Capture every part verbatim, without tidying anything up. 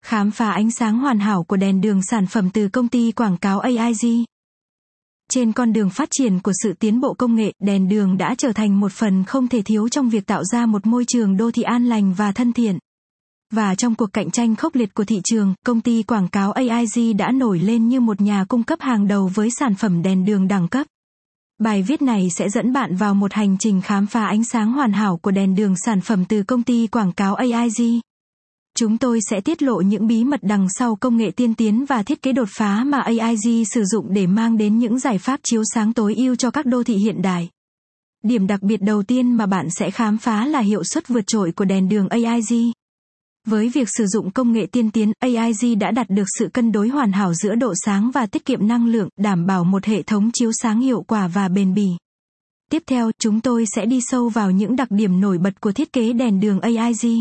Khám phá ánh sáng hoàn hảo của đèn đường, sản phẩm từ công ty quảng cáo a i giê. Trên con đường phát triển của sự tiến bộ công nghệ, đèn đường đã trở thành một phần không thể thiếu trong việc tạo ra một môi trường đô thị an lành và thân thiện. Và trong cuộc cạnh tranh khốc liệt của thị trường, công ty quảng cáo a i giê đã nổi lên như một nhà cung cấp hàng đầu với sản phẩm đèn đường đẳng cấp. Bài viết này sẽ dẫn bạn vào một hành trình khám phá ánh sáng hoàn hảo của đèn đường, sản phẩm từ công ty quảng cáo a i giê. Chúng tôi sẽ tiết lộ những bí mật đằng sau công nghệ tiên tiến và thiết kế đột phá mà a i giê sử dụng để mang đến những giải pháp chiếu sáng tối ưu cho các đô thị hiện đại. Điểm đặc biệt đầu tiên mà bạn sẽ khám phá là hiệu suất vượt trội của đèn đường a i giê. Với việc sử dụng công nghệ tiên tiến, a i giê đã đạt được sự cân đối hoàn hảo giữa độ sáng và tiết kiệm năng lượng, đảm bảo một hệ thống chiếu sáng hiệu quả và bền bỉ. Tiếp theo, chúng tôi sẽ đi sâu vào những đặc điểm nổi bật của thiết kế đèn đường a i giê.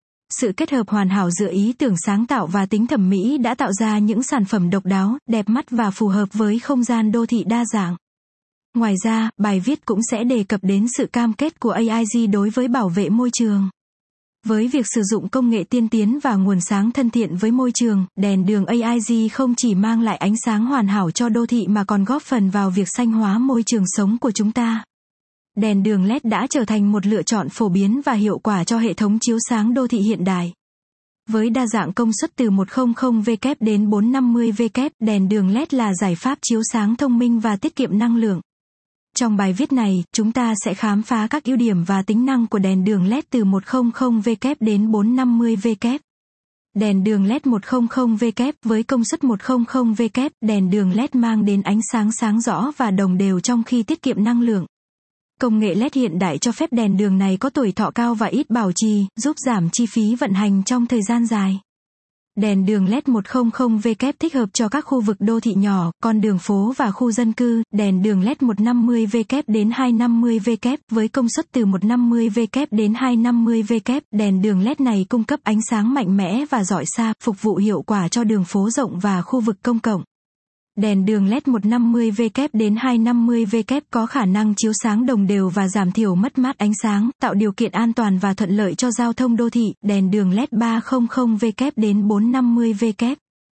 Sự kết hợp hoàn hảo giữa ý tưởng sáng tạo và tính thẩm mỹ đã tạo ra những sản phẩm độc đáo, đẹp mắt và phù hợp với không gian đô thị đa dạng. Ngoài ra, bài viết cũng sẽ đề cập đến sự cam kết của a i giê đối với bảo vệ môi trường. Với việc sử dụng công nghệ tiên tiến và nguồn sáng thân thiện với môi trường, đèn đường a i giê không chỉ mang lại ánh sáng hoàn hảo cho đô thị mà còn góp phần vào việc xanh hóa môi trường sống của chúng ta. Đèn đường led đã trở thành một lựa chọn phổ biến và hiệu quả cho hệ thống chiếu sáng đô thị hiện đại. Với đa dạng công suất từ một trăm oát đến bốn trăm năm mươi oát, đèn đường led là giải pháp chiếu sáng thông minh và tiết kiệm năng lượng. Trong bài viết này, chúng ta sẽ khám phá các ưu điểm và tính năng của đèn đường led từ một trăm oát đến bốn trăm năm mươi oát. Đèn đường led một trăm oát với công suất một trăm oát, đèn đường led mang đến ánh sáng sáng rõ và đồng đều trong khi tiết kiệm năng lượng. Công nghệ led hiện đại cho phép đèn đường này có tuổi thọ cao và ít bảo trì, giúp giảm chi phí vận hành trong thời gian dài. Đèn đường led một trăm oát thích hợp cho các khu vực đô thị nhỏ, con đường phố và khu dân cư. Đèn đường led một trăm năm mươi oát đến hai trăm năm mươi oát với công suất từ một trăm năm mươi oát đến hai trăm năm mươi oát. Đèn đường led này cung cấp ánh sáng mạnh mẽ và rọi xa, phục vụ hiệu quả cho đường phố rộng và khu vực công cộng. Đèn đường led một trăm năm mươi oát đến hai trăm năm mươi oát có khả năng chiếu sáng đồng đều và giảm thiểu mất mát ánh sáng, tạo điều kiện an toàn và thuận lợi cho giao thông đô thị. Đèn đường led ba trăm oát đến bốn trăm năm mươi oát.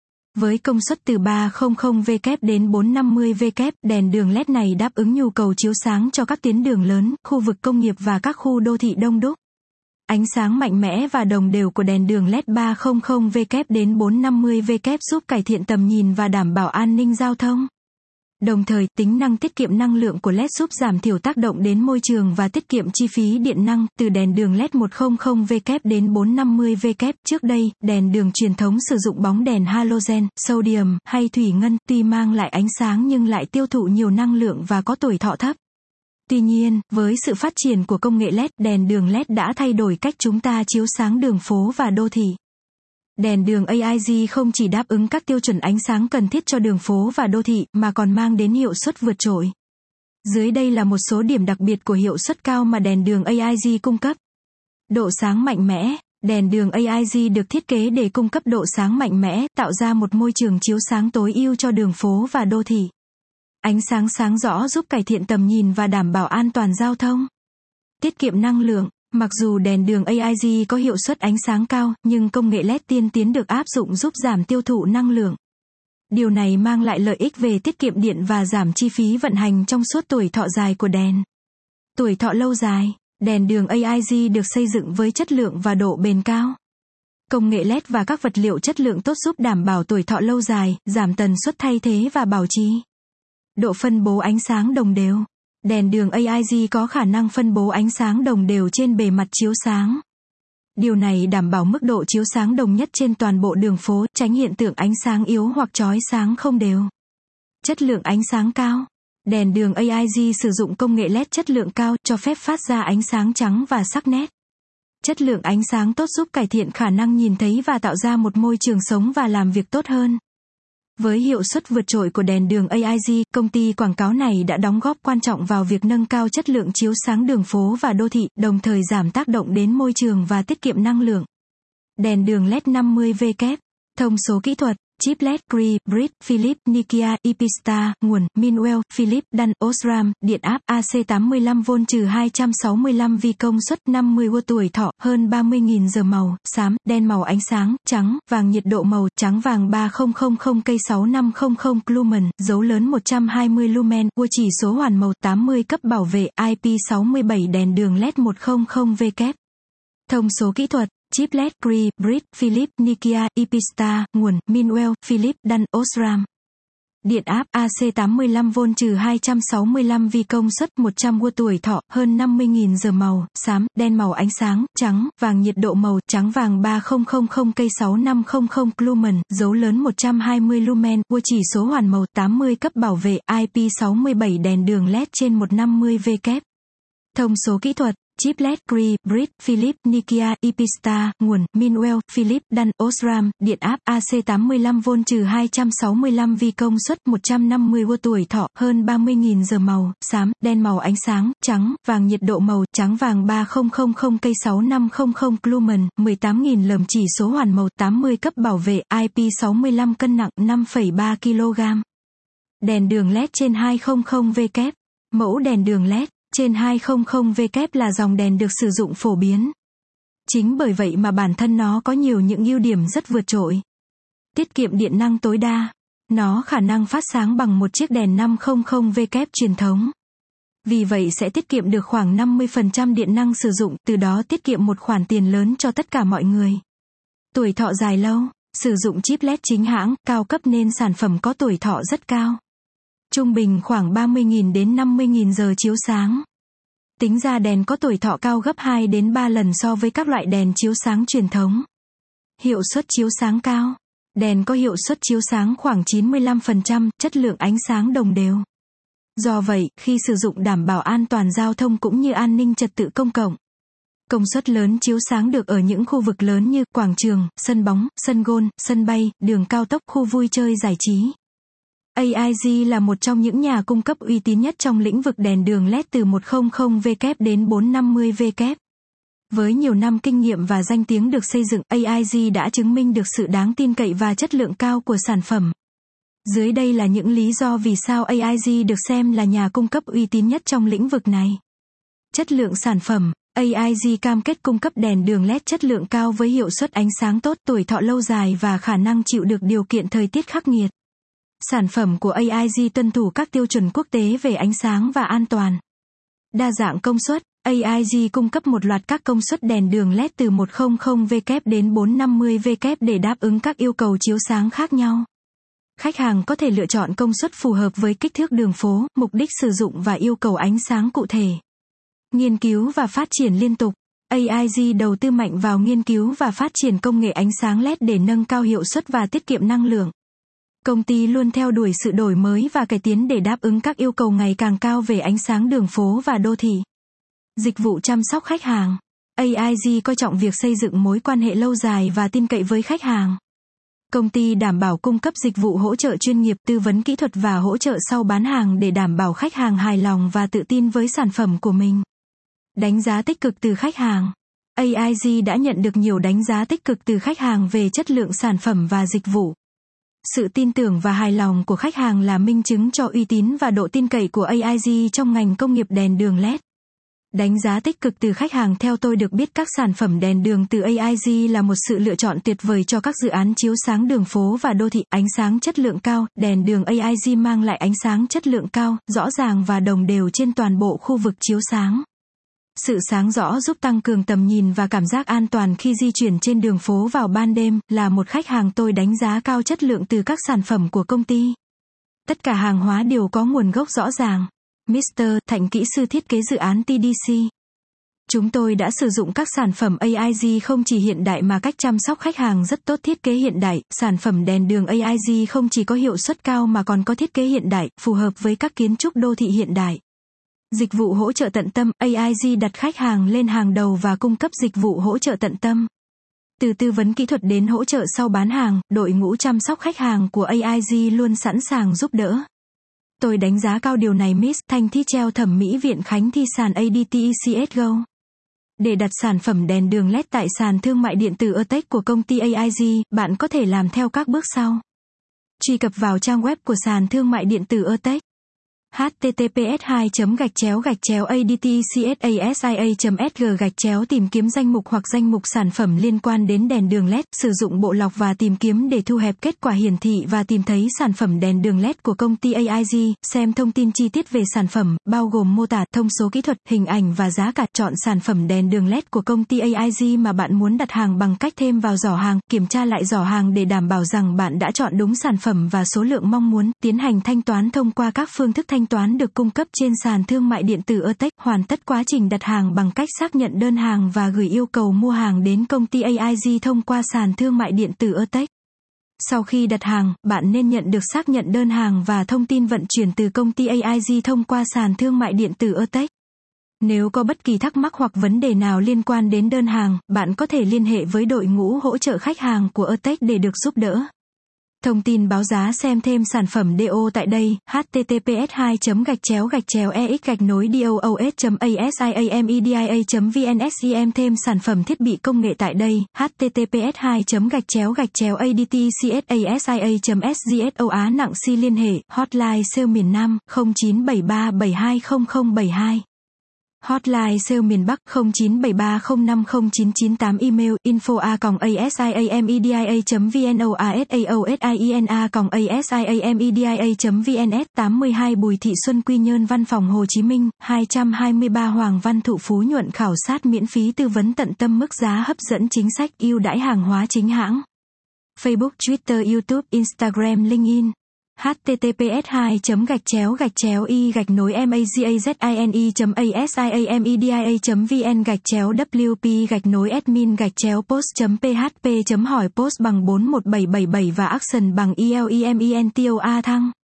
Với công suất từ ba trăm oát đến bốn trăm năm mươi oát, đèn đường led này đáp ứng nhu cầu chiếu sáng cho các tuyến đường lớn, khu vực công nghiệp và các khu đô thị đông đúc. Ánh sáng mạnh mẽ và đồng đều của đèn đường led ba trăm oát đến bốn trăm năm mươi oát giúp cải thiện tầm nhìn và đảm bảo an ninh giao thông. Đồng thời, tính năng tiết kiệm năng lượng của led giúp giảm thiểu tác động đến môi trường và tiết kiệm chi phí điện năng. Từ đèn đường led một trăm oát đến bốn trăm năm mươi oát, trước đây, đèn đường truyền thống sử dụng bóng đèn halogen, sodium hay thủy ngân, tuy mang lại ánh sáng nhưng lại tiêu thụ nhiều năng lượng và có tuổi thọ thấp. Tuy nhiên, với sự phát triển của công nghệ led, đèn đường led đã thay đổi cách chúng ta chiếu sáng đường phố và đô thị. Đèn đường a i giê không chỉ đáp ứng các tiêu chuẩn ánh sáng cần thiết cho đường phố và đô thị, mà còn mang đến hiệu suất vượt trội. Dưới đây là một số điểm đặc biệt của hiệu suất cao mà đèn đường a i giê cung cấp. Độ sáng mạnh mẽ. Đèn đường a i giê được thiết kế để cung cấp độ sáng mạnh mẽ, tạo ra một môi trường chiếu sáng tối ưu cho đường phố và đô thị. Ánh sáng sáng rõ giúp cải thiện tầm nhìn và đảm bảo an toàn giao thông. Tiết kiệm năng lượng. Mặc dù đèn đường a i giê có hiệu suất ánh sáng cao, nhưng công nghệ led tiên tiến được áp dụng giúp giảm tiêu thụ năng lượng. Điều này mang lại lợi ích về tiết kiệm điện và giảm chi phí vận hành trong suốt tuổi thọ dài của đèn. Tuổi thọ lâu dài. Đèn đường a i giê được xây dựng với chất lượng và độ bền cao. Công nghệ led và các vật liệu chất lượng tốt giúp đảm bảo tuổi thọ lâu dài, giảm tần suất thay thế và bảo trì. Độ phân bố ánh sáng đồng đều. Đèn đường a i giê có khả năng phân bố ánh sáng đồng đều trên bề mặt chiếu sáng. Điều này đảm bảo mức độ chiếu sáng đồng nhất trên toàn bộ đường phố, tránh hiện tượng ánh sáng yếu hoặc chói sáng không đều. Chất lượng ánh sáng cao. Đèn đường a i giê sử dụng công nghệ led chất lượng cao, cho phép phát ra ánh sáng trắng và sắc nét. Chất lượng ánh sáng tốt giúp cải thiện khả năng nhìn thấy và tạo ra một môi trường sống và làm việc tốt hơn. Với hiệu suất vượt trội của đèn đường a i giê, công ty quảng cáo này đã đóng góp quan trọng vào việc nâng cao chất lượng chiếu sáng đường phố và đô thị, đồng thời giảm tác động đến môi trường và tiết kiệm năng lượng. Đèn đường led năm mươi oát. Thông số kỹ thuật. Chiplet, Cree, Brit, Philips, Nokia, Epistar, nguồn, Minwell, Philips, Dan, Osram, điện áp, A C tám mươi lăm vôn trừ hai trăm sáu mươi lăm vi công suất năm mươi watt tuổi thọ, hơn ba mươi nghìn giờ màu, xám, đen màu ánh sáng, trắng, vàng nhiệt độ màu, trắng vàng ba nghìn không trăm cây sáu năm trăm lumen, dấu lớn một trăm hai mươi lumen, ua chỉ số hoàn màu tám mươi cấp bảo vệ, I P sáu mươi bảy đèn đường led một trăm W. Thông số kỹ thuật. Chiplet, Cree, Brit, Philips, Nokia, Epistar, nguồn, Minwell, Philips, Dan, Osram. Điện áp, A C tám mươi lăm vôn trừ hai trăm sáu mươi lăm vi công suất một trăm watt tuổi thọ, hơn năm mươi nghìn giờ màu, xám, đen màu ánh sáng, trắng, vàng nhiệt độ màu, trắng vàng ba nghìn không trăm cây sáu năm trăm lumen, dấu lớn một trăm hai mươi lumen, ua chỉ số hoàn màu tám mươi cấp bảo vệ, I P sáu mươi bảy đèn đường led trên một trăm năm mươi W. Thông số kỹ thuật. Chiplet, Cree, Brit, Philips, Nokia, Epistar, nguồn, Minwell, Philips, Dan, Osram, điện áp, A C tám mươi lăm vôn trừ hai trăm sáu mươi lăm vi công suất một trăm năm mươi watt tuổi thọ, hơn ba mươi nghìn giờ màu, xám, đen màu ánh sáng, trắng, vàng nhiệt độ màu, trắng vàng ba nghìn không trăm cây sáu năm trăm lumen, mười tám nghìn lờm chỉ số hoàn màu tám mươi cấp bảo vệ, I P sáu mươi lăm cân nặng năm phẩy ba ki lô gam. Đèn đường led trên hai trăm W. Mẫu đèn đường led trên hai trăm W là dòng đèn được sử dụng phổ biến. Chính bởi vậy mà bản thân nó có nhiều những ưu điểm rất vượt trội. Tiết kiệm điện năng tối đa. Nó khả năng phát sáng bằng một chiếc đèn năm trăm W truyền thống. Vì vậy sẽ tiết kiệm được khoảng năm mươi phần trăm điện năng sử dụng, từ đó tiết kiệm một khoản tiền lớn cho tất cả mọi người. Tuổi thọ dài lâu. Sử dụng chip led chính hãng, cao cấp nên sản phẩm có tuổi thọ rất cao. Trung bình khoảng ba mươi nghìn đến năm mươi nghìn giờ chiếu sáng. Tính ra đèn có tuổi thọ cao gấp hai đến ba lần so với các loại đèn chiếu sáng truyền thống. Hiệu suất chiếu sáng cao. Đèn có hiệu suất chiếu sáng khoảng chín mươi lăm phần trăm, chất lượng ánh sáng đồng đều. Do vậy, khi sử dụng đảm bảo an toàn giao thông cũng như an ninh trật tự công cộng. Công suất lớn chiếu sáng được ở những khu vực lớn như quảng trường, sân bóng, sân golf, sân bay, đường cao tốc, khu vui chơi giải trí. a i giê là một trong những nhà cung cấp uy tín nhất trong lĩnh vực đèn đường led từ một trăm W đến bốn trăm năm mươi W. Với nhiều năm kinh nghiệm và danh tiếng được xây dựng, a i giê đã chứng minh được sự đáng tin cậy và chất lượng cao của sản phẩm. Dưới đây là những lý do vì sao a i giê được xem là nhà cung cấp uy tín nhất trong lĩnh vực này. Chất lượng sản phẩm. a i giê cam kết cung cấp đèn đường led chất lượng cao với hiệu suất ánh sáng tốt, tuổi thọ lâu dài và khả năng chịu được điều kiện thời tiết khắc nghiệt. Sản phẩm của a i giê tuân thủ các tiêu chuẩn quốc tế về ánh sáng và an toàn. Đa dạng công suất. a i giê cung cấp một loạt các công suất đèn đường led từ một trăm W đến bốn trăm năm mươi W để đáp ứng các yêu cầu chiếu sáng khác nhau. Khách hàng có thể lựa chọn công suất phù hợp với kích thước đường phố, mục đích sử dụng và yêu cầu ánh sáng cụ thể. Nghiên cứu và phát triển liên tục. a i giê đầu tư mạnh vào nghiên cứu và phát triển công nghệ ánh sáng led để nâng cao hiệu suất và tiết kiệm năng lượng. Công ty luôn theo đuổi sự đổi mới và cải tiến để đáp ứng các yêu cầu ngày càng cao về ánh sáng đường phố và đô thị. Dịch vụ chăm sóc khách hàng. a i giê coi trọng việc xây dựng mối quan hệ lâu dài và tin cậy với khách hàng. Công ty đảm bảo cung cấp dịch vụ hỗ trợ chuyên nghiệp, tư vấn kỹ thuật và hỗ trợ sau bán hàng để đảm bảo khách hàng hài lòng và tự tin với sản phẩm của mình. Đánh giá tích cực từ khách hàng. a i giê đã nhận được nhiều đánh giá tích cực từ khách hàng về chất lượng sản phẩm và dịch vụ. Sự tin tưởng và hài lòng của khách hàng là minh chứng cho uy tín và độ tin cậy của a i giê trong ngành công nghiệp đèn đường led. Đánh giá tích cực từ khách hàng. Theo tôi được biết, các sản phẩm đèn đường từ a i giê là một sự lựa chọn tuyệt vời cho các dự án chiếu sáng đường phố và đô thị. Ánh sáng chất lượng cao. Đèn đường a i giê mang lại ánh sáng chất lượng cao, rõ ràng và đồng đều trên toàn bộ khu vực chiếu sáng. Sự sáng rõ giúp tăng cường tầm nhìn và cảm giác an toàn khi di chuyển trên đường phố vào ban đêm. Là một khách hàng, tôi đánh giá cao chất lượng từ các sản phẩm của công ty. Tất cả hàng hóa đều có nguồn gốc rõ ràng. mít tơ Thạnh, kỹ sư thiết kế dự án tê đê xê. Chúng tôi đã sử dụng các sản phẩm a i giê không chỉ hiện đại mà cách chăm sóc khách hàng rất tốt. Thiết kế hiện đại. Sản phẩm đèn đường a i giê không chỉ có hiệu suất cao mà còn có thiết kế hiện đại, phù hợp với các kiến trúc đô thị hiện đại. Dịch vụ hỗ trợ tận tâm. a i giê đặt khách hàng lên hàng đầu và cung cấp dịch vụ hỗ trợ tận tâm. Từ tư vấn kỹ thuật đến hỗ trợ sau bán hàng, đội ngũ chăm sóc khách hàng của a i giê luôn sẵn sàng giúp đỡ. Tôi đánh giá cao điều này. Miss Thanh Thi Treo Thẩm mỹ Viện Khánh Thi sàn a đê tê xê ét Go. Để đặt sản phẩm đèn đường led tại sàn thương mại điện tử Airtech của công ty a i giê, bạn có thể làm theo các bước sau. Truy cập vào trang web của sàn thương mại điện tử Eutech. h t t p s hai gạch chéo gạch chéo a d t c s a s i a s g gạch chéo tìm kiếm danh mục hoặc danh mục sản phẩm liên quan đến đèn đường led, sử dụng bộ lọc và tìm kiếm để thu hẹp kết quả hiển thị và tìm thấy sản phẩm đèn đường led của công ty a i giê, xem thông tin chi tiết về sản phẩm, bao gồm mô tả, thông số kỹ thuật, hình ảnh và giá cả, chọn sản phẩm đèn đường led của công ty a i giê mà bạn muốn đặt hàng bằng cách thêm vào giỏ hàng, kiểm tra lại giỏ hàng để đảm bảo rằng bạn đã chọn đúng sản phẩm và số lượng mong muốn, tiến hành thanh toán thông qua các phương thức thanh toán được cung cấp trên sàn thương mại điện tử Eutech, hoàn tất quá trình đặt hàng bằng cách xác nhận đơn hàng và gửi yêu cầu mua hàng đến công ty a i giê thông qua sàn thương mại điện tử Eutech. Sau khi đặt hàng, bạn nên nhận được xác nhận đơn hàng và thông tin vận chuyển từ công ty a i giê thông qua sàn thương mại điện tử Eutech. Nếu có bất kỳ thắc mắc hoặc vấn đề nào liên quan đến đơn hàng, bạn có thể liên hệ với đội ngũ hỗ trợ khách hàng của Eutech để được giúp đỡ. Thông tin báo giá xem thêm sản phẩm đê ô tại đây, h t t p s hai gạch chéo gạch chéo e x gạch nối doos chấm a s i a m e d i a chấm v n xem thêm sản phẩm thiết bị công nghệ tại đây, h t t p s hai gạch chéo gạch chéo a d t c s a s i a chấm s g s o Á nặng si liên hệ, hotline sale miền Nam, không chín bảy ba bảy hai không không bảy hai. Hotline sale miền Bắc không chín bảy ba không năm không chín chín tám. Email info a còng a s i a m e d i a chấm v n o a s a o s i e n a còng a s i a m e d i a chấm v n s. tám mươi hai Bùi Thị Xuân, Quy Nhơn, Văn phòng Hồ Chí Minh, hai trăm hai mươi ba Hoàng Văn Thụ, Phú Nhuận. Khảo sát miễn phí, tư vấn tận tâm, mức giá hấp dẫn, chính sách ưu đãi, hàng hóa chính hãng. Facebook, Twitter, YouTube, Instagram, LinkedIn. h t t p s hai gạch chéo gạch chéo y gạch nối magazine chấm a s i a m e d i a chấm v n gạch chéo w p gạch nối admin gạch chéo post chấm p h p chấm hỏi post bằng bốn một bảy bảy bảy và action bằng e l e m e n t o a thăng.